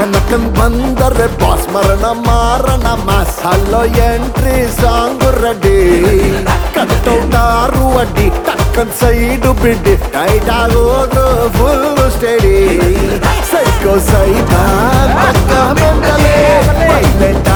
ನಕ್ಕನ್ ಬಂದರೆ ಬಾಸ್ ಮರಣ ಮಾರಣ mass hello entry song ready ಕಟ್ಟೌಟಾರು ಅಡ್ಡಿ ಟಕ್ಕನ್ ಸೈಡು ಬಿಡ್ಡಿ ಟೈಟ್ ಆಗೋದು ಫುಲ್ ಸ್ಟಡಿ ಸೈಕೋ ಸೈತಾನ್ ಪಕ್ಕ ಮೆಂಟಲೇ